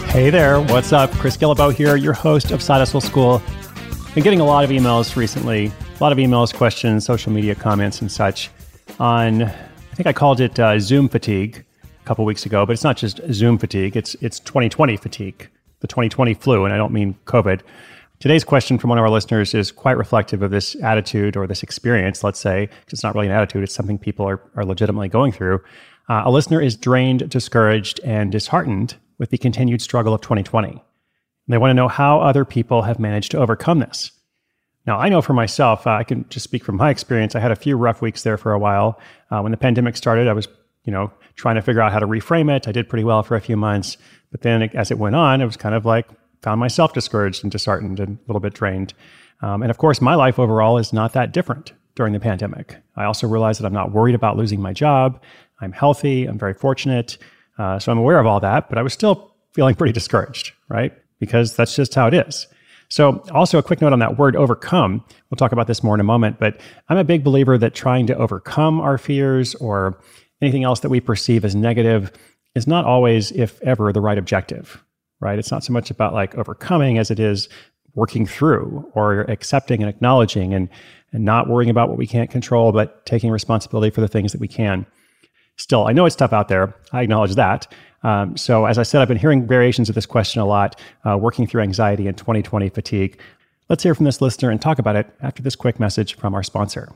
Hey there, what's up? Chris Guillebeau here, your host of Side Hustle School. Been getting a lot of emails recently, a lot of emails, questions, social media comments and such on, I think I called it Zoom fatigue a couple weeks ago, but it's not just Zoom fatigue, it's 2020 fatigue, the 2020 flu, and I don't mean COVID. Today's question from one of our listeners is quite reflective of this attitude or this experience, let's say, because it's not really an attitude, it's something people are legitimately going through. A listener is drained, discouraged, and disheartened with the continued struggle of 2020. And they want to know how other people have managed to overcome this. Now, I know for myself, I can just speak from my experience. I had a few rough weeks there for a while. When the pandemic started, I was, trying to figure out how to reframe it. I did pretty well for a few months. But then as it went on, it was kind of like, found myself discouraged and disheartened and a little bit drained. And of course, my life overall is not that different during the pandemic. I also realized that I'm not worried about losing my job. I'm healthy. I'm very fortunate. So I'm aware of all that, but I was still feeling pretty discouraged, right? Because that's just how it is. So also a quick note on that word overcome. We'll talk about this more in a moment, but I'm a big believer that trying to overcome our fears or anything else that we perceive as negative is not always, if ever, the right objective, right? It's not so much about like overcoming as it is working through or accepting and acknowledging and not worrying about what we can't control, but taking responsibility for the things that we can. Still, I know it's tough out there. I acknowledge that. So as I said, I've been hearing variations of this question a lot, working through anxiety and 2020 fatigue. Let's hear from this listener and talk about it after this quick message from our sponsor.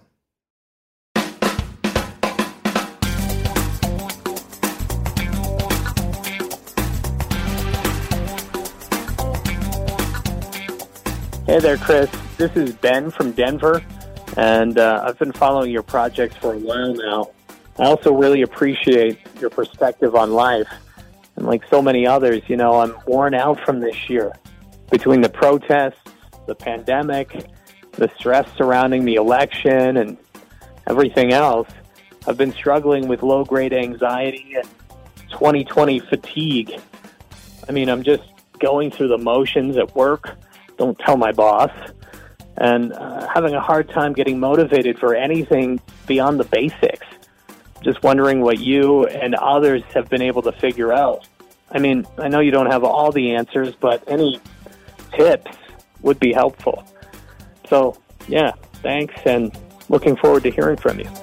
Hey there, Chris. This is Ben from Denver, and I've been following your projects for a while now. I also really appreciate your perspective on life. And like so many others, I'm worn out from this year. Between the protests, the pandemic, the stress surrounding the election, and everything else, I've been struggling with low-grade anxiety and 2020 fatigue. I'm just going through the motions at work, don't tell my boss, and having a hard time getting motivated for anything beyond the basics. Just wondering what you and others have been able to figure out. I know you don't have all the answers, but any tips would be helpful. So, yeah, thanks, and looking forward to hearing from you.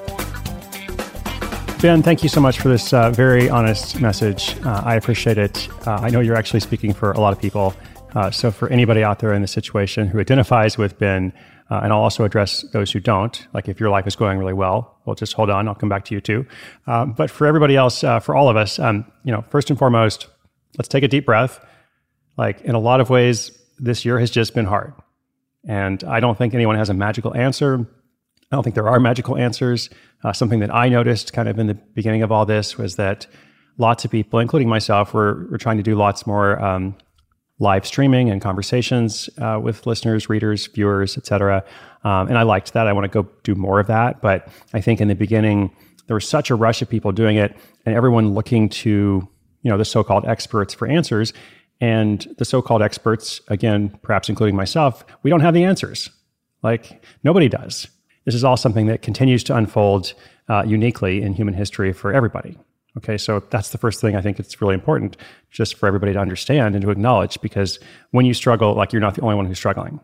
Ben, thank you so much for this very honest message. I appreciate it. I know you're actually speaking for a lot of people. So for anybody out there in the situation who identifies with Ben, and I'll also address those who don't, like if your life is going really well, well, just hold on, I'll come back to you too. But for everybody else, for all of us, first and foremost, let's take a deep breath. Like in a lot of ways, this year has just been hard. And I don't think anyone has a magical answer. I don't think there are magical answers. Something that I noticed kind of in the beginning of all this was that lots of people, including myself, were trying to do lots more live streaming and conversations with listeners, readers, viewers, etc. And I liked that. I want to go do more of that. But I think in the beginning, there was such a rush of people doing it and everyone looking to, the so-called experts for answers. And the so-called experts, again, perhaps including myself, we don't have the answers. Like nobody does. This is all something that continues to unfold uniquely in human history for everybody. Okay, so that's the first thing I think it's really important just for everybody to understand and to acknowledge, because when you struggle, like you're not the only one who's struggling.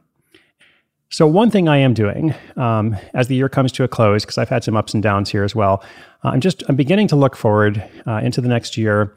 So one thing I am doing as the year comes to a close, because I've had some ups and downs here as well, I'm beginning to look forward into the next year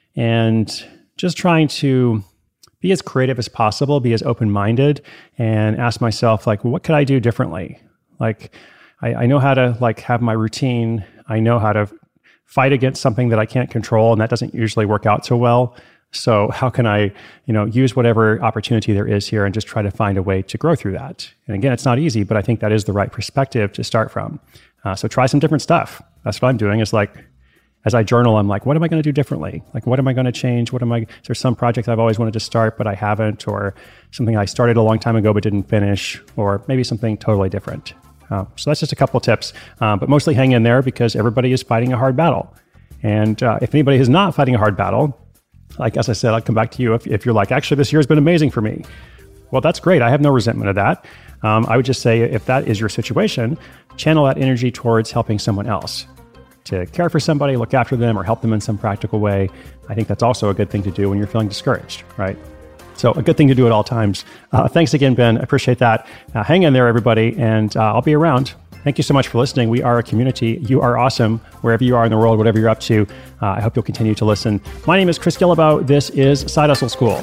and just trying to be as creative as possible, be as open-minded, and ask myself, like, what could I do differently? Like, I know how to have my routine. I know how to fight against something that I can't control, and that doesn't usually work out so well. So how can I, use whatever opportunity there is here and just try to find a way to grow through that? And again, it's not easy, but I think that is the right perspective to start from. So try some different stuff. That's what I'm doing is as I journal, I'm like, what am I going to do differently? Like, what am I going to change? Is there some project I've always wanted to start, but I haven't, or something I started a long time ago, but didn't finish, or maybe something totally different. So that's just a couple tips, but mostly hang in there because everybody is fighting a hard battle. And if anybody is not fighting a hard battle, as I said, I'll come back to you if you're like, actually, this year has been amazing for me. Well, that's great. I have no resentment of that. I would just say if that is your situation, channel that energy towards helping someone else. to care for somebody, look after them, or help them in some practical way, I think that's also a good thing to do when you're feeling discouraged, right? So a good thing to do at all times. Thanks again, Ben. I appreciate that. Hang in there, everybody, and I'll be around. Thank you so much for listening. We are a community. You are awesome wherever you are in the world, whatever you're up to. I hope you'll continue to listen. My name is Chris Guillebeau. This is Side Hustle School.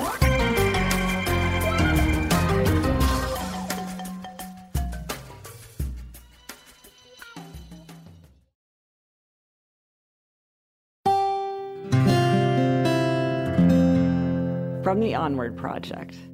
From the Onward Project.